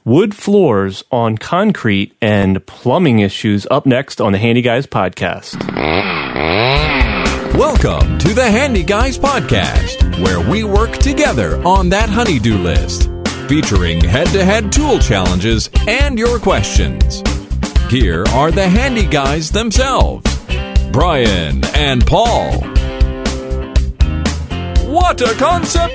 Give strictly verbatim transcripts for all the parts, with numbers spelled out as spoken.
Wood floors on concrete and plumbing issues up next on the Handy Guys podcast. Welcome to the Handy Guys podcast, where we work together on that honey-do list, featuring head-to-head tool challenges and your questions. Here are the Handy Guys themselves, Brian and Paul. What a concept!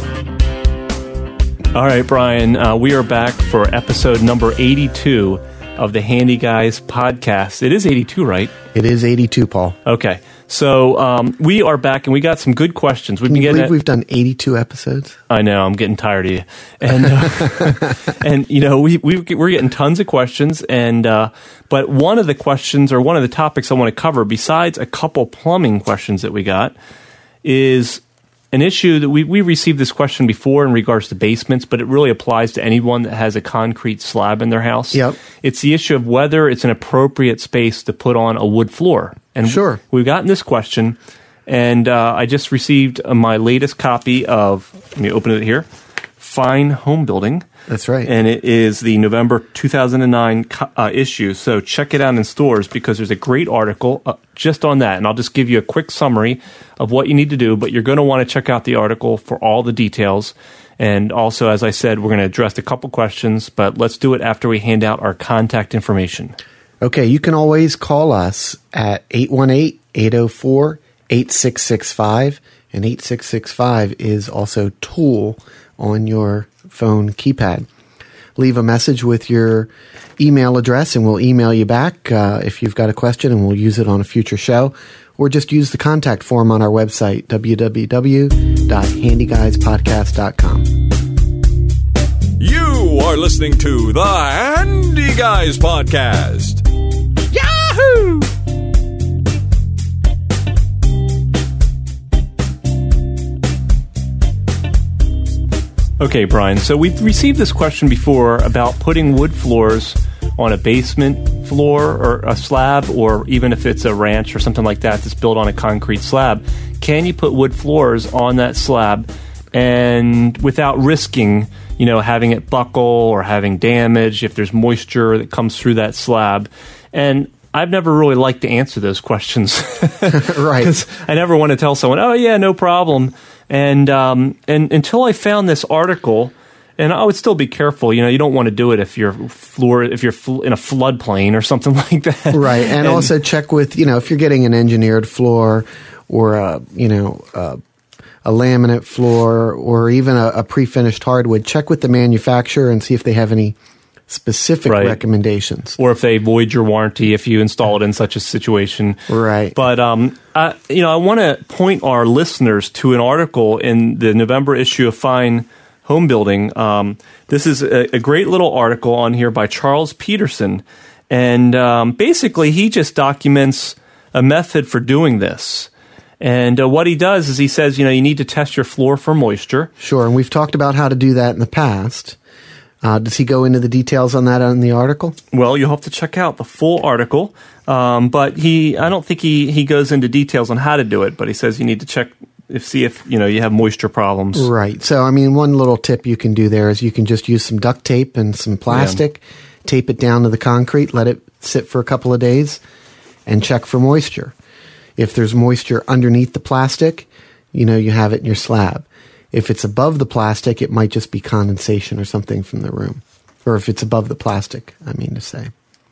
All right, Brian, uh, we are back for episode number eighty-two of the Handy Guys podcast. It is eighty-two, right? It is eighty-two, Paul. Okay, so um, we are back, and we got some good questions. We've Can been you getting believe at, we've done eighty-two episodes? I know, I'm getting tired of you. And, uh, and you know, we, we, we're getting tons of questions, and uh, but one of the questions, or one of the topics I want to cover, besides a couple plumbing questions that we got, is an issue that we, we received this question before in regards to basements, but it really applies to anyone that has a concrete slab in their house. Yep. It's the issue of whether it's an appropriate space to put on a wood floor. And sure. We've gotten this question, and uh, I just received uh, my latest copy of, let me open it here, Fine Home Building. That's right. And it is the November two thousand nine co- uh, issue. So check it out in stores because there's a great article uh, just on that. And I'll just give you a quick summary of what you need to do, but you're going to want to check out the article for all the details. And also, as I said, we're going to address a couple questions, but let's do it after we hand out our contact information. Okay, you can always call us at eight one eight, eight oh four, eight six six five. And eight six six five is also tool on your phone keypad. Leave a message with your email address and we'll email you back uh, if you've got a question, and we'll use it on a future show. Or just use the contact form on our website, w w w dot handy guys podcast dot com. You are listening to the Handy Guys podcast. Yahoo! Okay, Brian, so we've received this question before about putting wood floors on a basement floor or a slab, or even if it's a ranch or something like that that's built on a concrete slab. Can you put wood floors on that slab and without risking, you know, having it buckle or having damage if there's moisture that comes through that slab? And I've never really liked to answer those questions. Right. Because I never want to tell someone, oh, yeah, no problem. And um, and until I found this article, and I would still be careful. You know, you don't want to do it if you're floor if you're fl- in a floodplain or something like that. Right, and, and also check with, you know, if you're getting an engineered floor or a, you know, a, a laminate floor or even a, a pre-finished hardwood, check with the manufacturer and see if they have any specific right. recommendations, or if they void your warranty if you install it in such a situation. Right. But um, I, you know, I want to point our listeners to an article in the November issue of Fine Home Building. Um, this is a, a great little article on here by Charles Peterson, and um, basically he just documents a method for doing this. And uh, what he does is he says, you know, you need to test your floor for moisture. Sure, and we've talked about how to do that in the past. Uh, does he go into the details on that in the article? Well, you'll have to check out the full article, um, but he, I don't think he, he goes into details on how to do it, but he says you need to check, if see if, you know, you have moisture problems. Right. So, I mean, one little tip you can do there is you can just use some duct tape and some plastic, yeah. tape it down to the concrete, let it sit for a couple of days, and check for moisture. If there's moisture underneath the plastic, you know you have it in your slab. If it's above the plastic, it might just be condensation or something from the room. Or if it's above the plastic, I mean to say.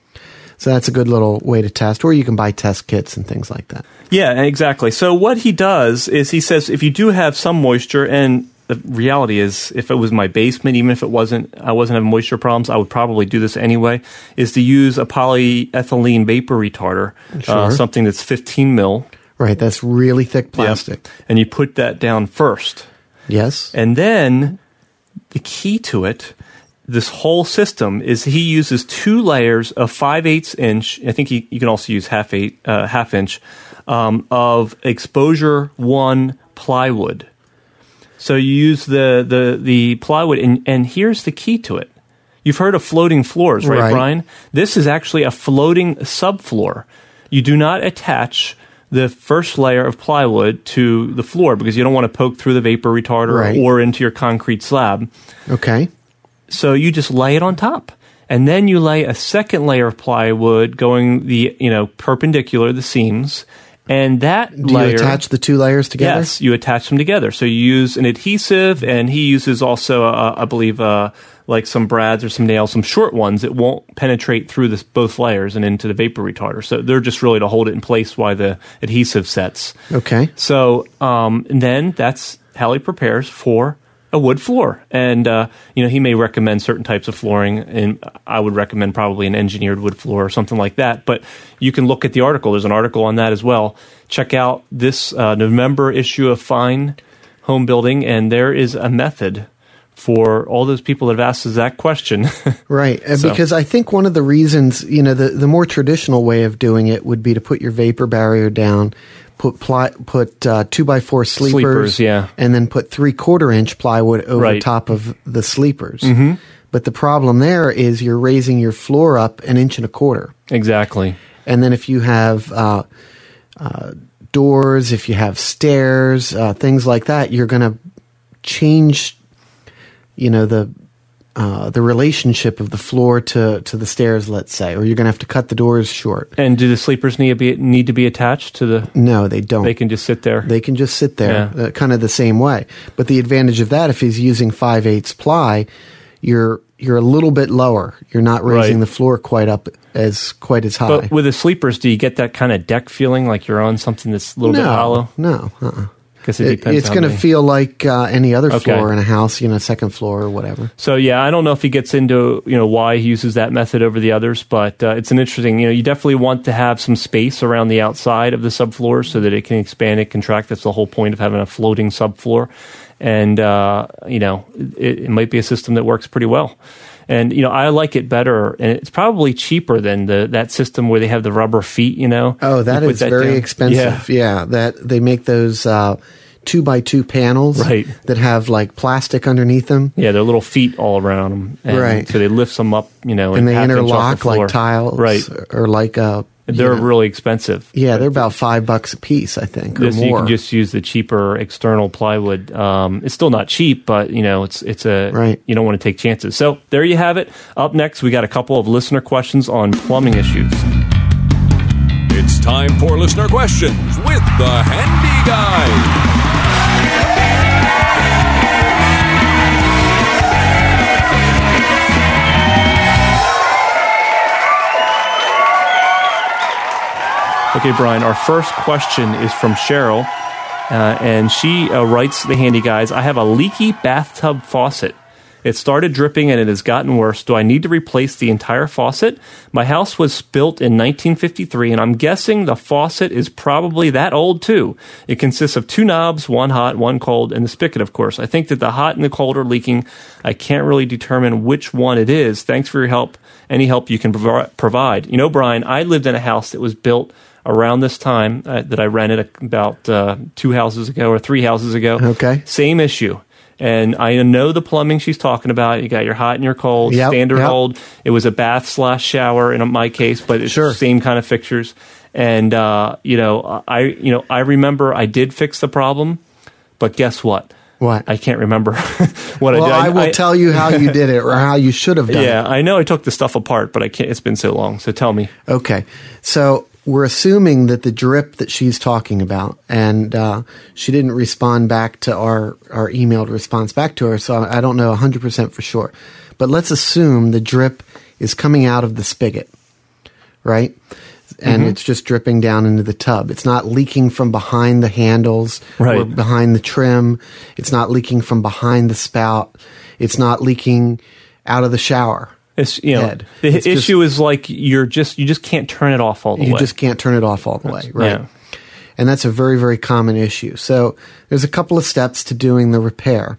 So that's a good little way to test. Or you can buy test kits and things like that. Yeah, exactly. So what he does is he says if you do have some moisture, and the reality is if it was my basement, even if it wasn't, I wasn't having moisture problems, I would probably do this anyway, is to use a polyethylene vapor retarder, sure. uh, something that's fifteen mil. Right, that's really thick plastic. Yep. And you put that down first. Yes. And then the key to it, this whole system, is he uses two layers of five eighths inch. I think he, you can also use half eight, uh, half inch um, of exposure one plywood. So you use the the the plywood, and, and here's the key to it. You've heard of floating floors, right, right, Brian? This is actually a floating subfloor. You do not attach the first layer of plywood to the floor because you don't want to poke through the vapor retarder right. or into your concrete slab. Okay. So you just lay it on top. And then you lay a second layer of plywood going the, you know, perpendicular, the seams. And that Do layer... you attach the two layers together? Yes, you attach them together. So you use an adhesive, and he uses also, uh, I believe, uh, like some brads or some nails, some short ones that won't penetrate through this, both layers and into the vapor retarder. So they're just really to hold it in place while the adhesive sets. Okay. So um, and then that's how he prepares for a wood floor. And, uh, you know, he may recommend certain types of flooring, and I would recommend probably an engineered wood floor or something like that. But you can look at the article. There's an article on that as well. Check out this uh, November issue of Fine Home Building, and there is a method for all those people that have asked us that question. Right. And So- because I think one of the reasons, you know, the, the more traditional way of doing it would be to put your vapor barrier down, put ply, put uh, two by four sleepers, Sleepers, yeah. and then put three quarter inch plywood over Right. top of the sleepers. Mm-hmm. But the problem there is you're raising your floor up an inch and a quarter. Exactly. And then if you have uh, uh, doors, if you have stairs, uh, things like that, you're going to change, you know, the uh, the relationship of the floor to, to the stairs, let's say, or you're going to have to cut the doors short. And do the sleepers need to be, need to be attached to the... No, they don't. They can just sit there? They can just sit there, Yeah. uh, kind of the same way. But the advantage of that, if he's using five eighths ply, you're you're a little bit lower. You're not raising Right. the floor quite up as quite as high. But with the sleepers, do you get that kind of deck feeling like you're on something that's a little no, bit hollow? no, uh-uh. Because it It, depends it's how going to many- feel like uh, any other Okay. floor in a house, you know, second floor or whatever. So yeah, I don't know if he gets into, you know, why he uses that method over the others, but uh, it's an interesting, you know, you definitely want to have some space around the outside of the subfloor so that it can expand and contract. That's the whole point of having a floating subfloor. And, uh, you know, it, it might be a system that works pretty well. And, you know, I like it better, and it's probably cheaper than the that system where they have the rubber feet, you know. Oh, that You put is very down. expensive. Yeah. that they make those uh, two by two panels Right. that have like plastic underneath them. Yeah, they're little feet all around them. And Right. So they lift them up, you know, And they half inch off the interlock floor. like tiles, Right. or like a. They're you know, really expensive. yeah, they're about five bucks a piece, I think, or This, you more. can just use the cheaper external plywood. Um, it's still not cheap, but you know it's it's a Right. you don't want to take chances. So there you have it. Up next, we got a couple of listener questions on plumbing issues. It's time for listener questions with the Handy Guy. Okay, Brian, our first question is from Cheryl, uh, and she uh, writes to the Handy Guys, I have a leaky bathtub faucet. It started dripping and it has gotten worse. Do I need to replace the entire faucet? My house was built in nineteen fifty-three, and I'm guessing the faucet is probably that old too. It consists of two knobs, one hot, one cold, and the spigot, of course. I think that the hot and the cold are leaking. I can't really determine which one it is. Thanks for your help. Any help you can provi- provide. You know, Brian, I lived in a house that was built around this time uh, that I rented about uh, two houses ago or three houses ago. Okay. Same issue. And I know the plumbing she's talking about. You got your hot and your cold, Yep, standard yep. old. It was a bath slash shower in my case, but it's Sure. the same kind of fixtures. And, uh, you know, I, you know, I remember I did fix the problem, but guess what? What? I can't remember what well, I did. I will tell you how you did it or how you should have done Yeah, it. I know I took the stuff apart, but I can't. It's been so long. So tell me. Okay. So we're assuming that the drip that she's talking about, and uh, she didn't respond back to our, our emailed response back to her, so I don't know one hundred percent for sure. But let's assume the drip is coming out of the spigot, right? And Mm-hmm. it's just dripping down into the tub. It's not leaking from behind the handles or Right. behind the trim. It's not leaking from behind the spout. It's not leaking out of the shower. It's, you know, head. the It's just- issue is like you're just you just can't turn it off all the You way. just can't turn it off all the way, right? Yeah. And that's a very, very common issue. So there's a couple of steps to doing the repair.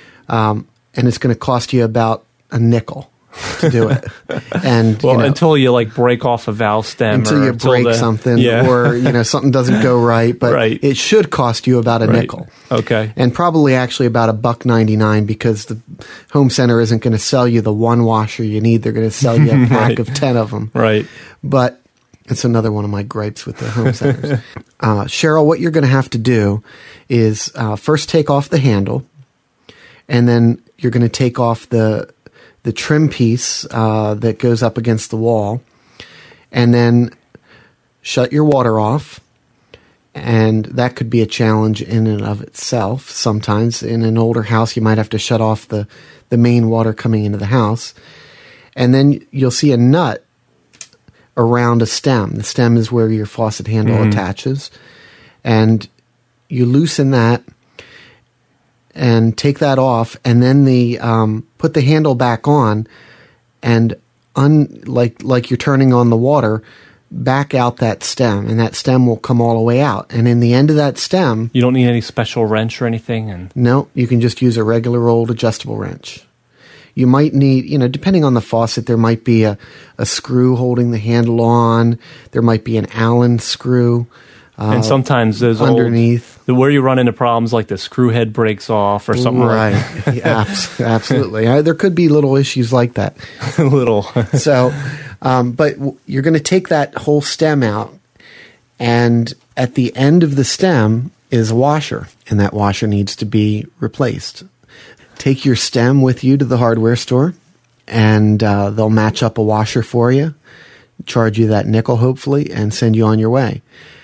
Um, and it's going to cost you about a nickel to do it. And Well, you know, until you like break off a valve stem, until or you until break the- something yeah. or you know something doesn't go right, but Right. it should cost you about a Right. nickel. Okay. And probably actually about a buck ninety nine because the home center isn't going to sell you the one washer you need. They're going to sell you a pack Right. of ten of them. Right. But it's another one of my gripes with the home centers. uh, Cheryl, what you're going to have to do is uh, first take off the handle, and then you're going to take off the the trim piece uh, that goes up against the wall, and then shut your water off. And that could be a challenge in and of itself. Sometimes in an older house, you might have to shut off the, the main water coming into the house. And then you'll see a nut around a stem. The stem is where your faucet handle mm-hmm. attaches. And you loosen that and take that off, and then the um, put the handle back on, and un, like like you're turning on the water, back out that stem, and that stem will come all the way out. And in the end of that stem... You don't need any special wrench or anything? And No, you can just use a regular old adjustable wrench. You might need, you know, depending on the faucet, there might be a, a screw holding the handle on. There might be an Allen screw. Uh, and sometimes those underneath. Old, where you run into problems like the screw head breaks off or something. Right. Like yeah, absolutely. Uh, there could be little issues like that. little. so, um, but w- you're going to take that whole stem out, and at the end of the stem is a washer, and that washer needs to be replaced. Take your stem with you to the hardware store, and uh, they'll match up a washer for you, charge you that nickel, hopefully, and send you on your way.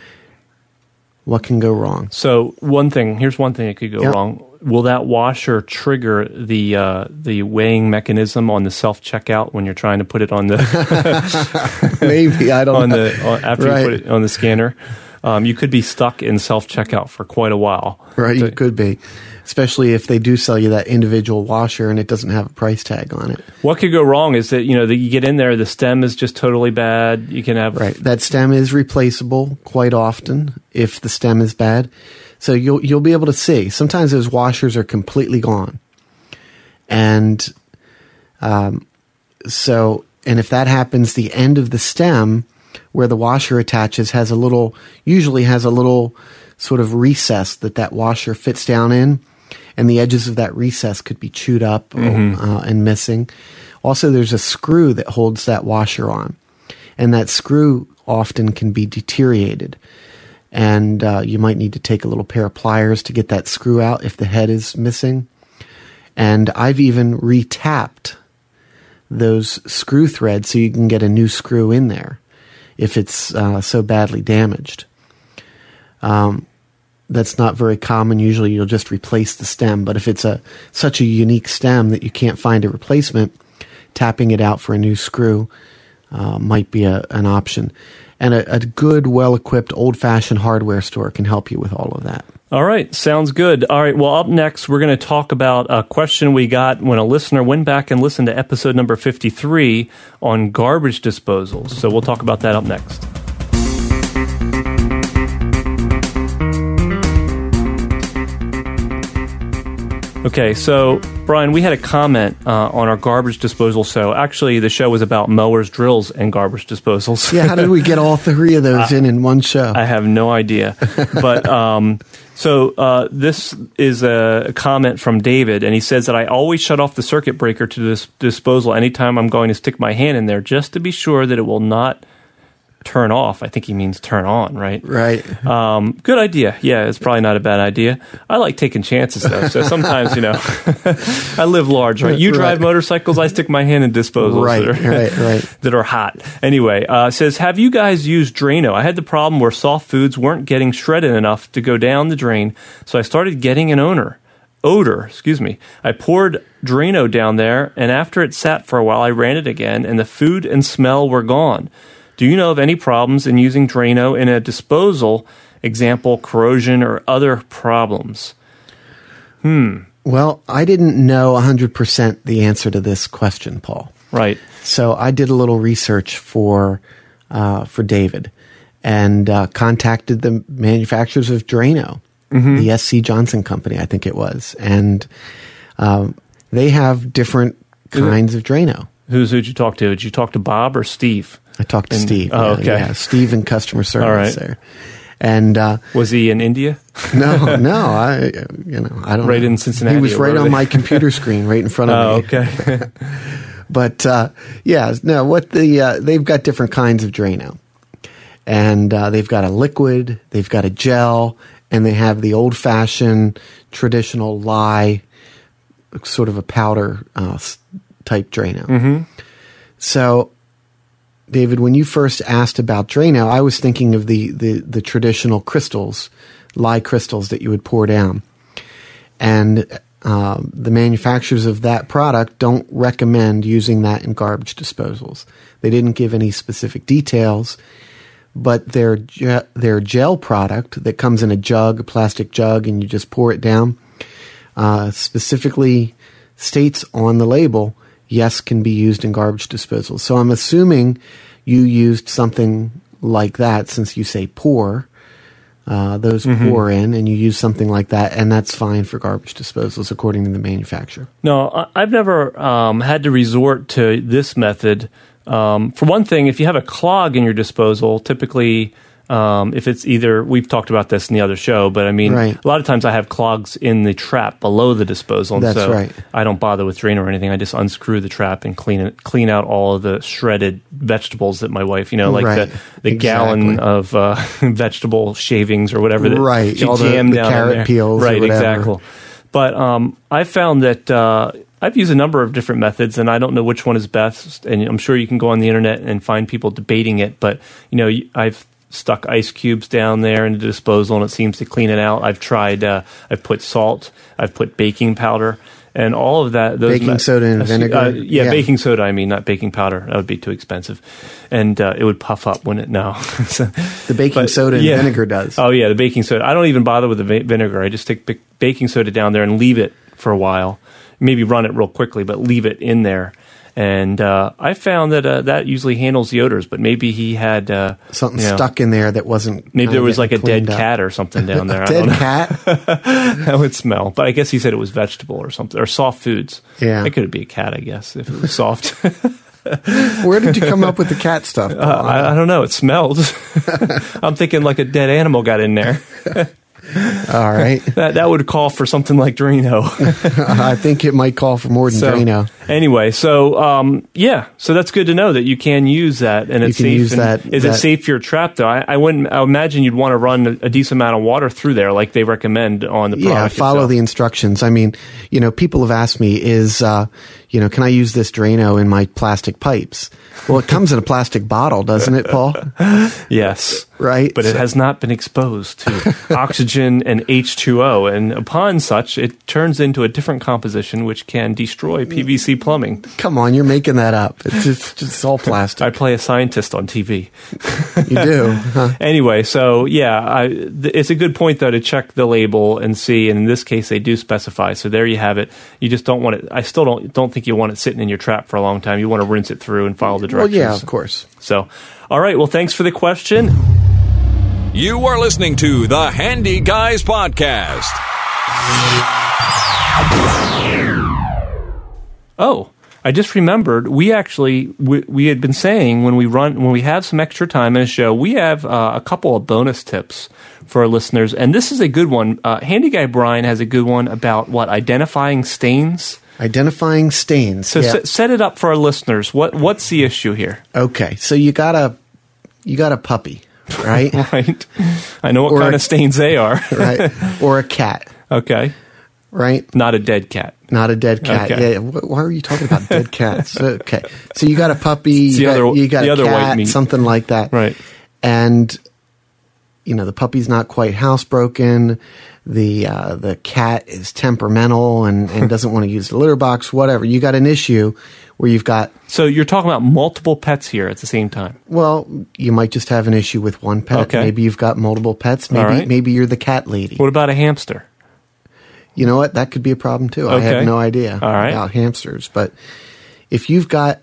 What can go wrong? So one thing, here's one thing that could go yep. wrong. Will that washer trigger the uh, the weighing mechanism on the self checkout when you're trying to put it on the maybe I don't on know. the on, after right. you put it on the scanner? Um, you could be stuck in self checkout for quite a while. Right, so, you could be. Especially if they do sell you that individual washer and it doesn't have a price tag on it. What could go wrong is that, you know, the, you get in there, the stem is just totally bad. You can have... Right. That stem is replaceable quite often if the stem is bad. So you'll you'll be able to see. Sometimes those washers are completely gone. And um, so, and if that happens, the end of the stem where the washer attaches has a little, usually has a little sort of recess that that washer fits down in. And the edges of that recess could be chewed up mm-hmm. uh, and missing. Also, there's a screw that holds that washer on. And that screw often can be deteriorated. And uh, you might need to take a little pair of pliers to get that screw out if the head is missing. And I've even re-tapped those screw threads so you can get a new screw in there if it's uh, so badly damaged. Um, that's not very common. Usually you'll just replace the stem. But if it's a such a unique stem that you can't find a replacement, tapping it out for a new screw uh, might be a, an option. And a, a good, well-equipped, old-fashioned hardware store can help you with all of that. All right. Sounds good. All right. Well, up next, we're going to talk about a question we got when a listener went back and listened to episode number fifty-three on garbage disposals. So we'll talk about that up next. Okay, so, Brian, we had a comment uh, on our garbage disposal show. Actually, the show was about mowers, drills, and garbage disposals. Yeah, how did we get all three of those I, in in one show? I have no idea. But, um, so, uh, this is a comment from David, and he says that I always shut off the circuit breaker to this disposal anytime I'm going to stick my hand in there, just to be sure that it will not turn off. I think he means turn on, right? Right. Um, good idea. Yeah, it's probably not a bad idea. I like taking chances, though. So sometimes, you know, I live large, right? You drive right. motorcycles, I stick my hand in disposals right, that, are, right, right. that are hot. Anyway, uh, says, have you guys used Drano? I had the problem where soft foods weren't getting shredded enough to go down the drain, so I started getting an owner. odor, excuse me. I poured Drano down there, and after it sat for a while, I ran it again, and the food and smell were gone. Do you know of any problems in using Drano in a disposal, example, corrosion or other problems? Hmm. Well, I didn't know one hundred percent the answer to this question, Paul. Right. So I did a little research for uh, for David and uh, contacted the manufacturers of Drano, mm-hmm. the S C Johnson Company, I think it was. And um, they have different kinds of Drano. Who's who'd you talk to? Did you talk to Bob or Steve? I talked to and, Steve. Oh, yeah, okay. Yeah, Steve in customer service All right. there. And uh, was he in India? no, no. I, you know, I don't. Right know. in Cincinnati. He was right on my computer screen, right in front of oh, me. Oh, okay. But uh, yeah, no. What the uh, they've got different kinds of Drano, and uh, they've got a liquid, they've got a gel, and they have the old-fashioned traditional lye, sort of a powder uh, type Drano. Mm-hmm. So, David, when you first asked about Drano, I was thinking of the, the, the traditional crystals, lye crystals that you would pour down. And um, the manufacturers of that product don't recommend using that in garbage disposals. They didn't give any specific details, but their ge- their gel product that comes in a jug, a plastic jug, and you just pour it down, uh, specifically states on the label, yes, can be used in garbage disposals. So I'm assuming you used something like that, since you say pour. Uh, those mm-hmm. pour in, and you use something like that, and that's fine for garbage disposals, according to the manufacturer. No, I- I've never um, had to resort to this method. Um, for one thing, if you have a clog in your disposal, typically, um, if it's either, we've talked about this in the other show, but I mean, right. a lot of times I have clogs in the trap below the disposal, and that's so right. I don't bother with Drano or anything. I just unscrew the trap and clean it, clean out all of the shredded vegetables that my wife, you know, like right. the, the exactly. gallon of uh, vegetable shavings or whatever that right. she all jammed the, the down carrot in there. peels, right? or whatever. Exactly. But um, I found that. Uh, I've used a number of different methods, and I don't know which one is best. And I'm sure you can go on the internet and find people debating it. But you know, I've stuck ice cubes down there in the disposal, and it seems to clean it out. I've tried. Uh, I've put salt. I've put baking powder, and all of that. Those baking me- soda and uh, vinegar. Uh, yeah, yeah, baking soda. I mean, not baking powder. That would be too expensive, and uh, it would puff up, wouldn't it? No. so, the baking but, soda and yeah. vinegar does. Oh yeah, the baking soda. I don't even bother with the va- vinegar. I just stick b- baking soda down there and leave it for a while. Maybe run it real quickly, but leave it in there. And uh, I found that uh, that usually handles the odors, but maybe he had uh, something you know, stuck in there that wasn't. Maybe there was like a dead up. cat or something down there. a I dead don't know. cat? That would smell. But I guess he said it was vegetable or something, or soft foods. Yeah. It could be a cat, I guess, if it was soft. Where did you come up with the cat stuff? Uh, I, I don't know. It smelled. I'm thinking like a dead animal got in there. All right. that that would call for something like Drano. I think it might call for more than so, Drano. Anyway, so um, yeah, so that's good to know that you can use that, and you it's can safe. Use and that, is that, it safe for your trap though? I, I wouldn't. I imagine you'd want to run a, a decent amount of water through there, like they recommend on the product. Yeah, follow itself. the instructions. I mean, you know, people have asked me, is uh, you know, can I use this Drano in my plastic pipes? Well, it comes in a plastic bottle, doesn't it, Paul? Yes. Right. But it has not been exposed to oxygen and H two O. And upon such, it turns into a different composition which can destroy P V C plumbing. Come on, you're making that up. It's just, just all plastic. I play a scientist on T V. You do. Huh? Anyway, so yeah, I, th- it's a good point, though, to check the label and see. And in this case, they do specify. So there you have it. You just don't want it. I still don't, don't think you want it sitting in your trap for a long time. You want to rinse it through and follow the directions. Well, yeah, of course. So, all right. Well, thanks for the question. You are listening to the Handy Guys Podcast. Oh, I just remembered. We actually we, we had been saying when we run when we have some extra time in a show, we have uh, a couple of bonus tips for our listeners, and this is a good one. Uh, Handy Guy Brian has a good one about what identifying stains. Identifying stains. So yeah. s- set it up for our listeners. What what's the issue here? Okay, so you got a you got a puppy, right? Right. I know what Or kind a- of stains they are. Right, or a cat, Okay. right? Not a dead cat. Not a dead cat. Okay. Yeah. wh- Why are you talking about dead cats? Okay. So you got a puppy, It's you the got, other- you got the a other white cat, meat. something like that. Right. And, you know, the puppy's not quite housebroken. The uh, the cat is temperamental and, and doesn't want to use the litter box, whatever. You got an issue where you've got, So you're talking about multiple pets here at the same time. well, you might just have an issue with one pet. Okay. Maybe you've got multiple pets. Maybe right. maybe you're the cat lady. What about a hamster? You know what? That could be a problem too. I Okay. have no idea All right. about hamsters. But if you've got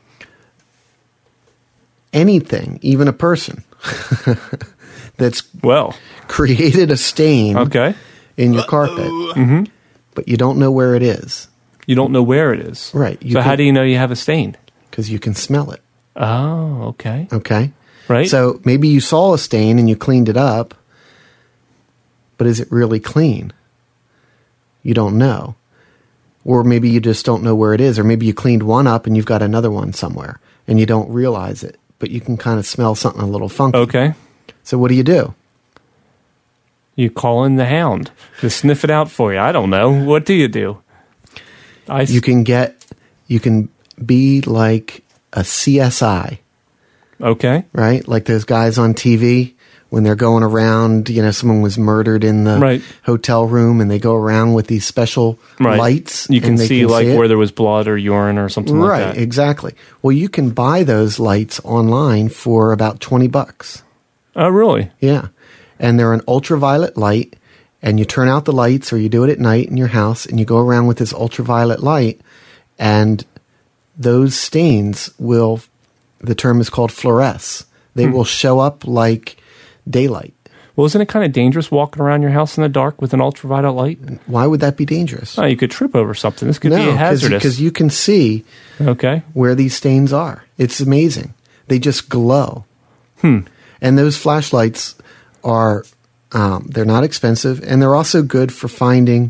anything, even a person, that's Well, created a stain okay. in your carpet, Mm-hmm. but you don't know where it is, You don't know where it is. Right. You So how can- do you know you have a stain? because you can smell it. Oh, okay. Okay? Right. So maybe you saw a stain and you cleaned it up, but is it really clean? You don't know. Or maybe you just don't know where it is, or maybe you cleaned one up and you've got another one somewhere and you don't realize it, but you can kind of smell something a little funky. okay. So what do you do? You call in the hound to sniff it out for you. I don't know. What do you do? I s- You can get you can be like a C S I, Okay. right? Like those guys on T V when they're going around, you know, someone was murdered in the Right. hotel room and they go around with these special Right. lights. You can and they see like it. where there was blood or urine or something Right, like that. exactly. Well, you can buy those lights online for about twenty bucks. Oh, really? Yeah. And they're an ultraviolet light, and you turn out the lights or you do it at night in your house and you go around with this ultraviolet light, and those stains will, the term is called fluoresce. They Hmm. will show up like daylight. Well, isn't it kind of dangerous walking around your house in the dark with an ultraviolet light? Why would that be dangerous? Oh, you could trip over something. This could No, be hazardous. because you can see Okay. where these stains are. It's amazing. They just glow. Hmm. And those flashlights are, um, they're not expensive, and they're also good for finding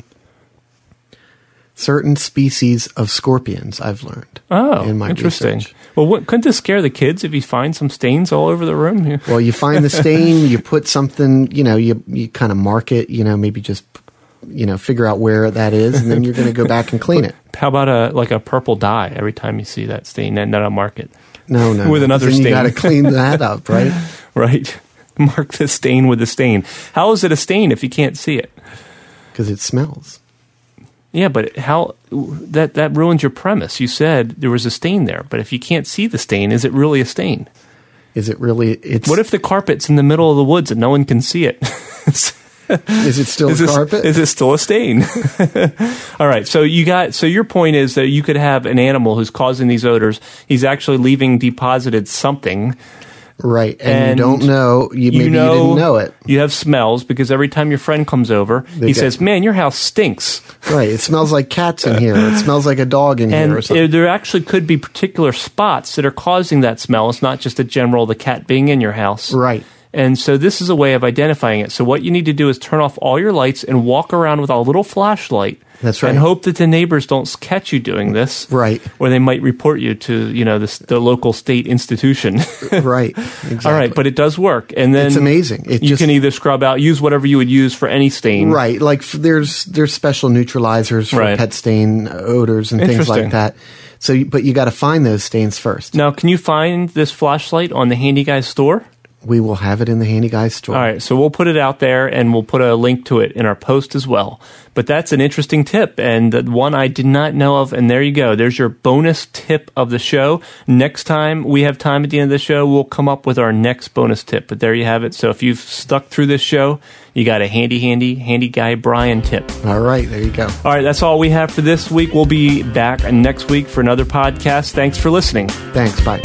certain species of scorpions, I've learned. Oh, in my interesting. research. Well, what, couldn't this scare the kids if you find some stains all over the room? Yeah. Well, you find the stain, you put something, you know, you, you kind of mark it, you know, maybe just, you know, figure out where that is, and then you're going to go back and clean it. How about a like a purple dye every time you see that stain and then I'll mark it? No, no. With no, another then stain. you got to clean that up, right? Right. Mark the stain with the stain. How is it a stain if you can't see it? Because it smells. Yeah, but how that that ruins your premise. You said there was a stain there, but if you can't see the stain, is it really a stain? Is it really? It's. What if the carpet's in the middle of the woods and no one can see it? Is it still is a this, carpet? Is it still a stain? All right. So you got. So your point is that you could have an animal who's causing these odors. He's actually leaving deposited something. Right, and, And you don't know. You, maybe you, know, you didn't know it. You have smells because every time your friend comes over, They he get- says, "Man, your house stinks." Right, it smells like cats in here. It smells like a dog in And here or something. it- there actually could be particular spots that are causing that smell. It's not just a general the cat being in your house. Right. And so this is a way of identifying it. So what you need to do is turn off all your lights and walk around with a little flashlight. That's right. And hope that the neighbors don't catch you doing this. Right. Or they might report you to, you know, the, the local state institution. Right, exactly. All right, but it does work. And then It's amazing. It you just- can either scrub out, use whatever you would use for any stain. Right, like f- there's there's special neutralizers for Right. pet stain odors and things Interesting. like that. So, you, but you got to find those stains first. Now, can you find this flashlight on the Handy Guy store? We will have it in the Handy Guy store. All right, so we'll put it out there and we'll put a link to it in our post as well. But that's an interesting tip and the one I did not know of. And there you go. There's your bonus tip of the show. Next time we have time at the end of the show, we'll come up with our next bonus tip. But there you have it. So if you've stuck through this show, you got a handy, handy, handy guy Brian tip. All right, there you go. All right, that's all we have for this week. We'll be back next week for another podcast. Thanks for listening. Thanks, bye.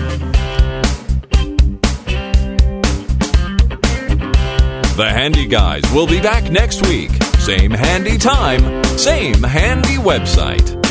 The Handy Guys will be back next week. Same handy time, same handy website.